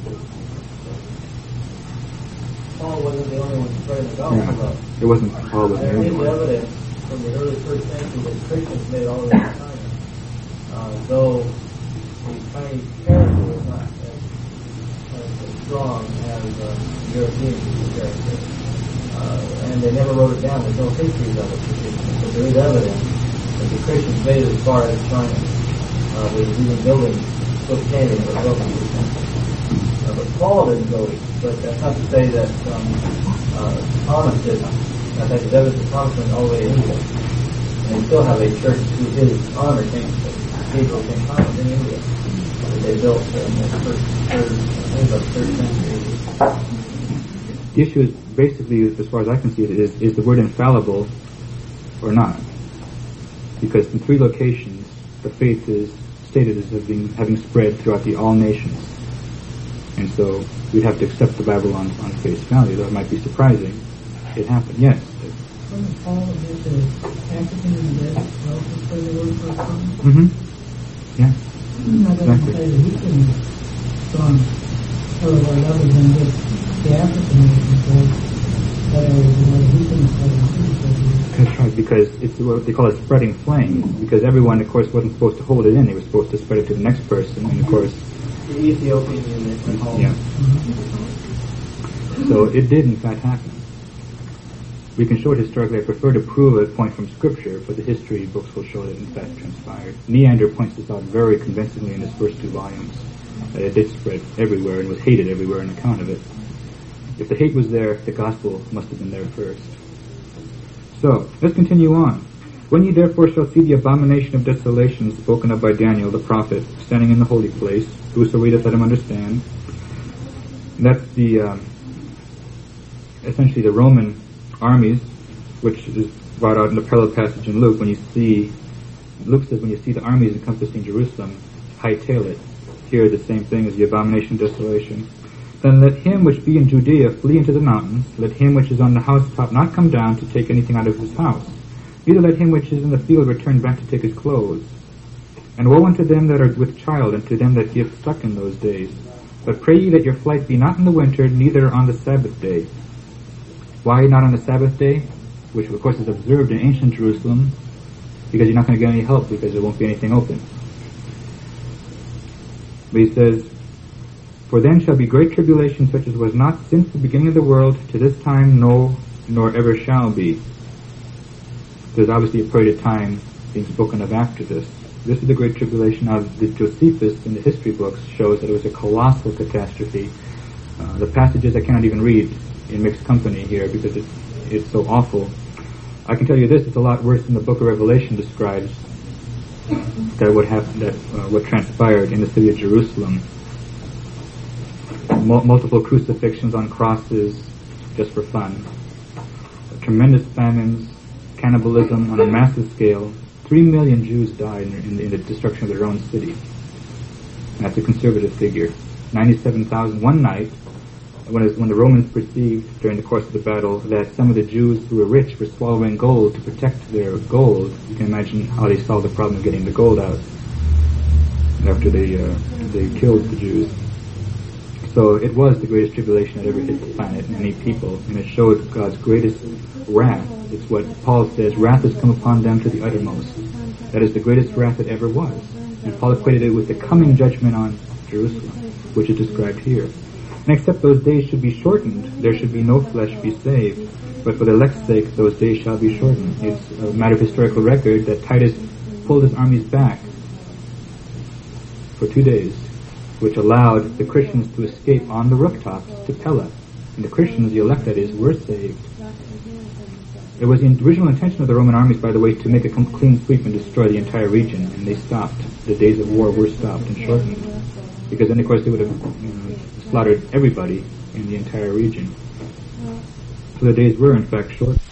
Paul wasn't the only one spreading the gospel. Yeah, it wasn't Paul was the only one. There is evidence from the early first century that Christians made it all the way to China, uh, though the Chinese character was not as, as strong as uh, European character. Uh, and they never wrote it down. There's no histories of it. But there is evidence that the Christians made it as far as China. Uh, there was even buildings still standing that were built in the temple. Uh, but Paul didn't go east. But that's not to say that um, uh, Thomas didn't. In fact, there's evidence that Thomas went all the way to India. And they still have a church to his honor, Saint Cathedral Saint Thomas in India, that they built in the first, third, I think about third century. The issue is basically, as far as I can see it, is, is the word infallible or not? Because in three locations, the faith is stated as having, having spread throughout the all nations. And so we'd have to accept the Bible on, on face value, though it might be surprising. It happened, yes. Wasn't Paul with the African and the also spread the word for Islam? Mm-hmm. Yeah. I don't Exactly. say that he couldn't have gone otherwise other than just the African what they call a spreading flame, because everyone, of course, wasn't supposed to hold it in. They were supposed to spread it to the next person, and of course... The Ethiopian unit. Yeah. So it did, in fact, happen. We can show it historically. I prefer to prove a point from Scripture, but the history books will show that it, in fact, transpired. Neander points this out very convincingly in his first two volumes, that it did spread everywhere and was hated everywhere on account of it. If the hate was there, the gospel must have been there first. So, let's continue on. When ye therefore shall see the abomination of desolation spoken of by Daniel the prophet, standing in the holy place, whoso readeth, let him understand. That's the, um, essentially the Roman armies, which is brought out in the parallel passage in Luke. When you see, Luke says, when you see the armies encompassing Jerusalem, hightail it. Here the same thing as the abomination of desolation. Then let him which be in Judea flee into the mountains. Let him which is on the housetop not come down to take anything out of his house. Neither let him which is in the field return back to take his clothes. And woe unto them that are with child, and to them that give suck in those days. But pray ye that your flight be not in the winter, neither on the Sabbath day. Why not on the Sabbath day? Which of course is observed in ancient Jerusalem, because you're not going to get any help, because there won't be anything open. But he says, for then shall be great tribulation, such as was not since the beginning of the world to this time, no, nor ever shall be. There's obviously a period of time being spoken of after this. This is the great tribulation. Now, the Josephus in the history books shows that it was a colossal catastrophe. Uh, the passages I cannot even read in mixed company here because it's, it's so awful. I can tell you this: it's a lot worse than the Book of Revelation describes that what happened, that uh, what transpired in the city of Jerusalem. Mul- multiple crucifixions on crosses, just for fun. Tremendous famines, cannibalism on a massive scale. Three million Jews died in, in, in the destruction of their own city. And that's a conservative figure. Ninety-seven thousand one night. When, it, when the Romans perceived during the course of the battle that some of the Jews who were rich were swallowing gold to protect their gold, you can imagine how they solved the problem of getting the gold out after they uh, they killed the Jews. So it was the greatest tribulation that ever hit the planet and any people, and it showed God's greatest wrath. It's what Paul says, wrath has come upon them to the uttermost. That is the greatest wrath that ever was. And Paul equated it with the coming judgment on Jerusalem, which is described here. And except those days should be shortened, there should be no flesh be saved. But for the elect's sake, those days shall be shortened. It's a matter of historical record that Titus pulled his armies back for two days, which allowed the Christians to escape on the rooftops to Pella. And the Christians, the elect that is, were saved. It was the original intention of the Roman armies, by the way, to make a clean sweep and destroy the entire region, and they stopped. The days of war were stopped and shortened. Because then, of course, they would have you know, slaughtered everybody in the entire region. So the days were, in fact, short.